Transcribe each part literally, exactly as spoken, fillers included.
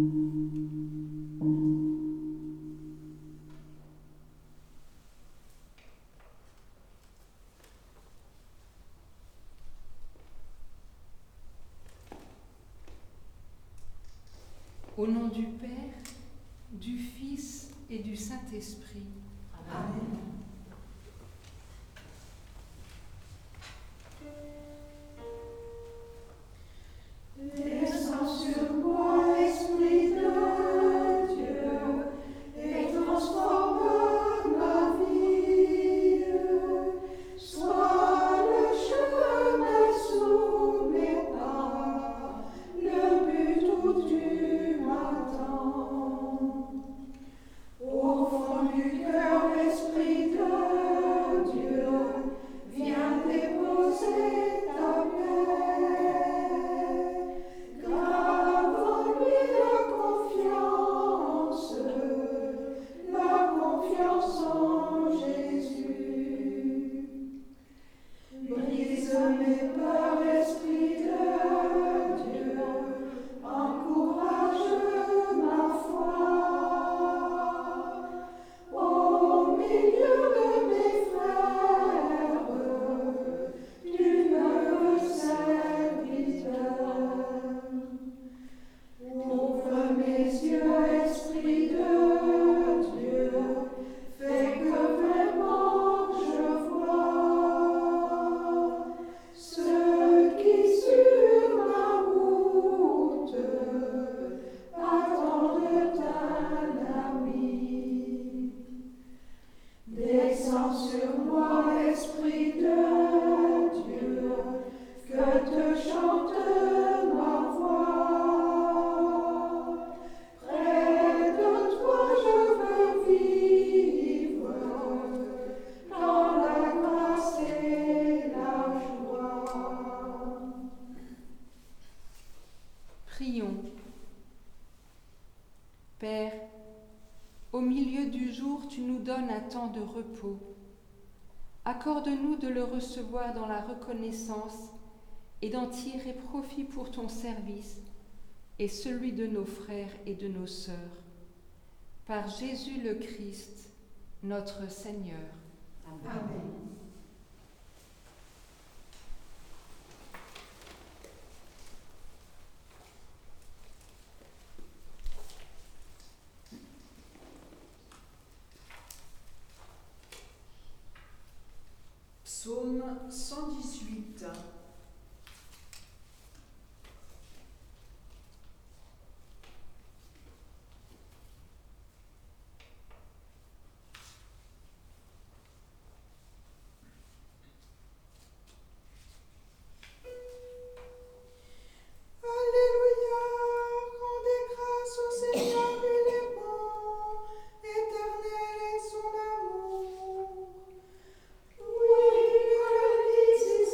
Au nom du Père, du Fils et du Saint-Esprit. Amen. Descends sur moi, Esprit de Dieu, et transforme ma vie. Sois le chemin sous mes pas, le but où tu m'attends. Au fond du cœur, Esprit de Dieu, viens déposer ta paix. Grave en lui la confiance, la confiance en Jésus. Brise mes peurs, Esprit de Dieu, encourage ma foi. Au milieu de mes frères, tu me veux serviteur. Ouvre mes yeux, Esprit de Dieu, fais que vraiment je vois ceux qui sur ma route attendent un ami. Descends sur moi, Esprit de Dieu, que te chante ma voix. Près de toi je veux vivre, dans la grâce et la joie. Prions. Père, au milieu du jour, tu nous donnes un temps de repos. Accorde-nous de le recevoir dans la reconnaissance et d'en tirer profit pour ton service et celui de nos frères et de nos sœurs. Par Jésus le Christ, notre Seigneur. Amen. Amen. Psaume cent dix-huit. Alléluia, rendez grâce au Seigneur, il est bon, éternel est son amour. Oui, que le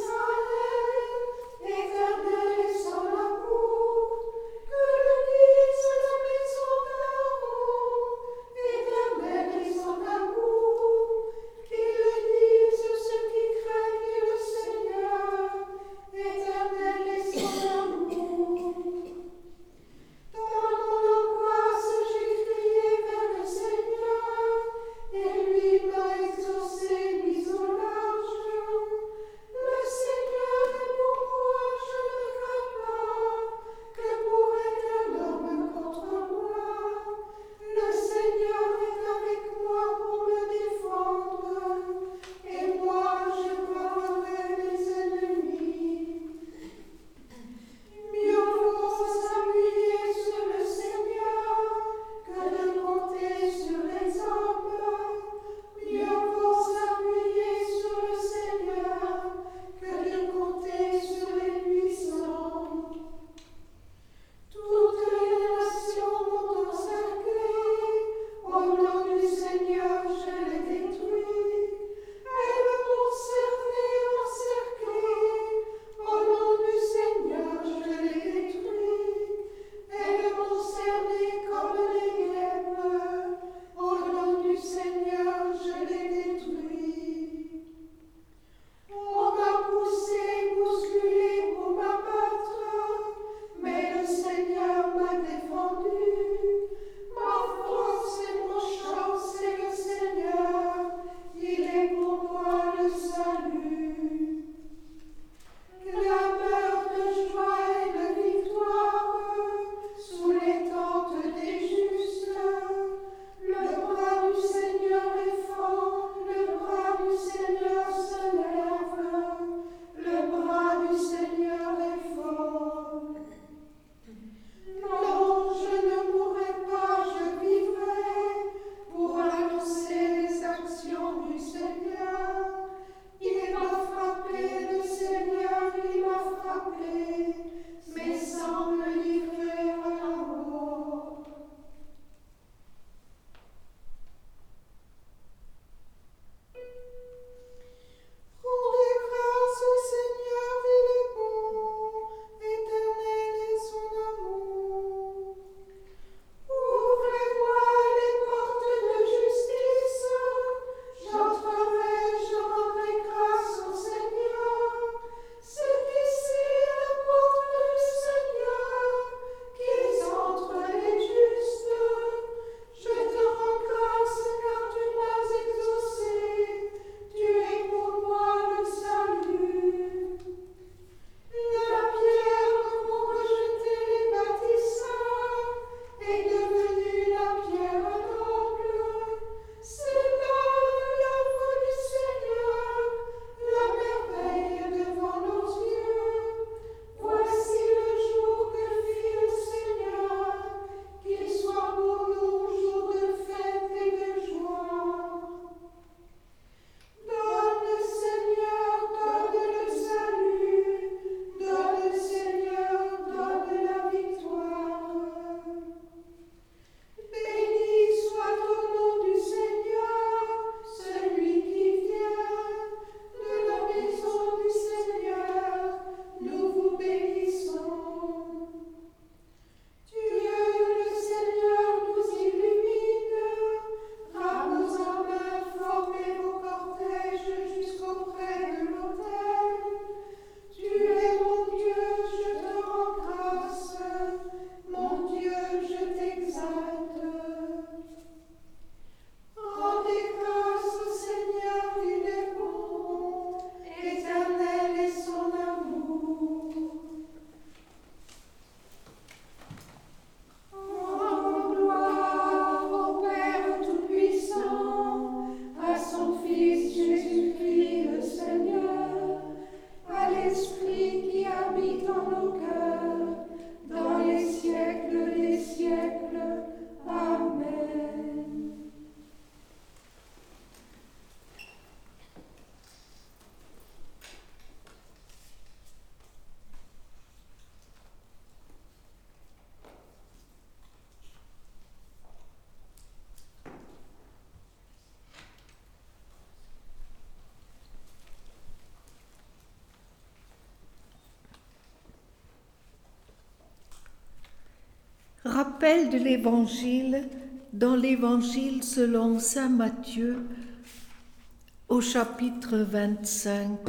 Rappel de l'Évangile dans l'Évangile selon saint Matthieu au chapitre vingt-cinq.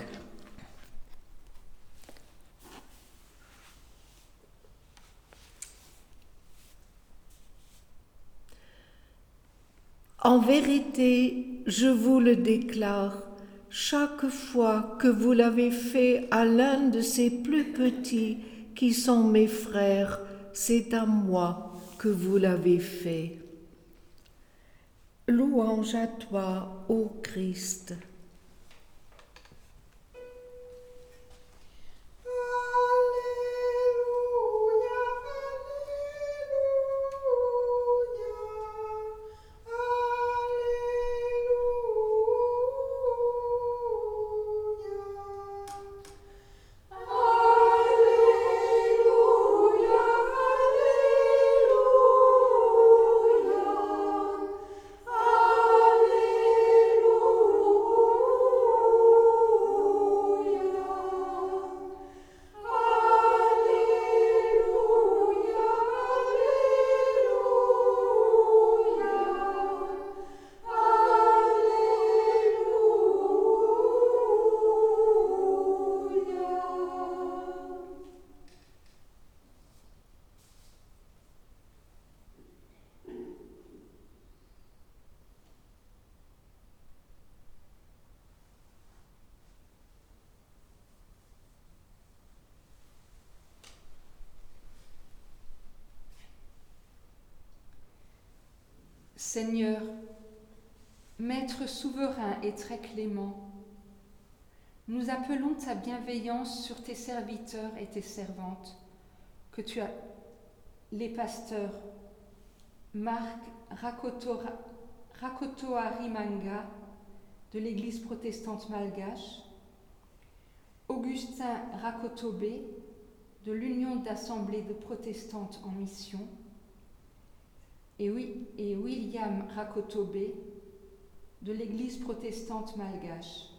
En vérité, je vous le déclare, chaque fois que vous l'avez fait à l'un de ces plus petits qui sont mes frères, c'est à moi que vous l'avez fait. Louange à toi, ô Christ. Seigneur, Maître souverain et très clément, nous appelons ta bienveillance sur tes serviteurs et tes servantes, que tu as, les pasteurs Marc Rakotoarimanga de l'Église protestante malgache, Augustin Rakotobé de l'Union d'assemblées de protestantes en mission, et, oui, et William Rakotobé de l'Église protestante malgache.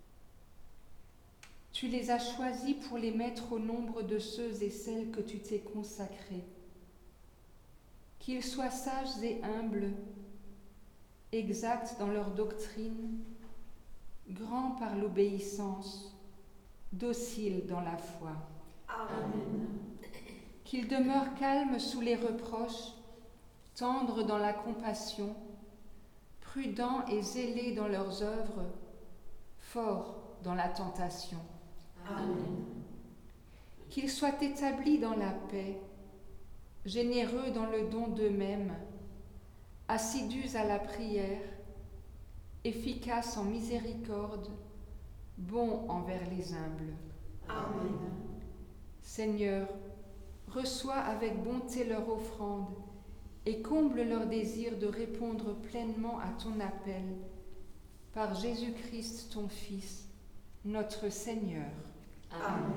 Tu les as choisis pour les mettre au nombre de ceux et celles que tu t'es consacrés. Qu'ils soient sages et humbles, exacts dans leur doctrine, grands par l'obéissance, dociles dans la foi. Amen. Qu'ils demeurent calmes sous les reproches, tendres dans la compassion, prudents et zélés dans leurs œuvres, forts dans la tentation. Amen. Qu'ils soient établis dans la paix, généreux dans le don d'eux-mêmes, assidus à la prière, efficaces en miséricorde, bons envers les humbles. Amen. Seigneur, reçois avec bonté leur offrande et comble leur désir de répondre pleinement à ton appel, par Jésus-Christ ton Fils, notre Seigneur. Amen.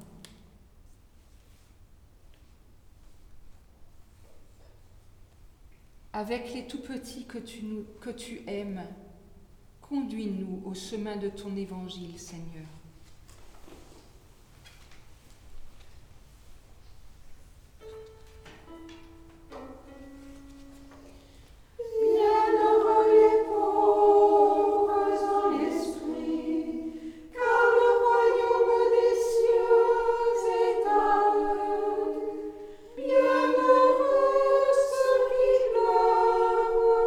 Avec les tout-petits que tu, nous, que tu aimes, conduis-nous au chemin de ton évangile, Seigneur.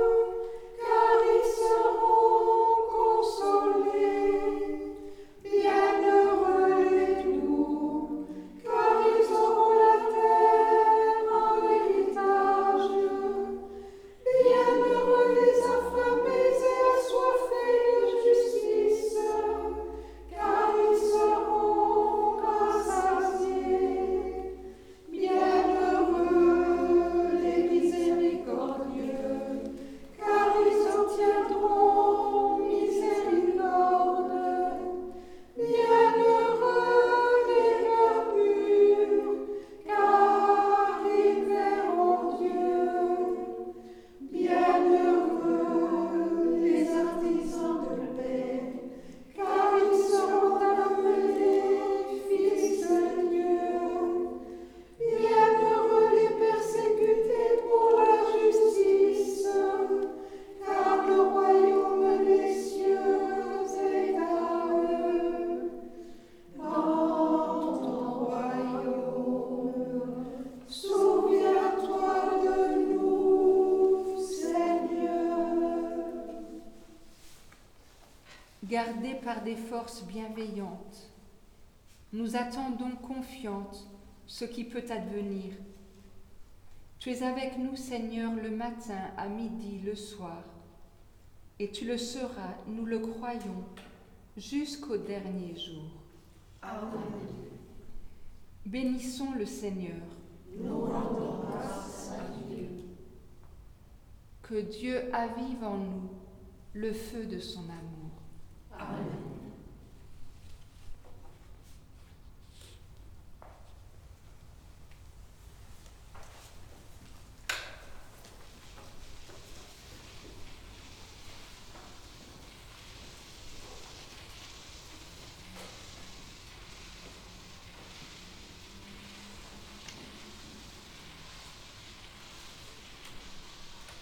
Bien gardés par des forces bienveillantes. Nous attendons confiantes ce qui peut advenir. Tu es avec nous, Seigneur, le matin, à midi, le soir, et tu le seras, nous le croyons, jusqu'au dernier jour. Amen. Bénissons le Seigneur. Nous rendons grâce à Dieu. Que Dieu avive en nous le feu de son amour.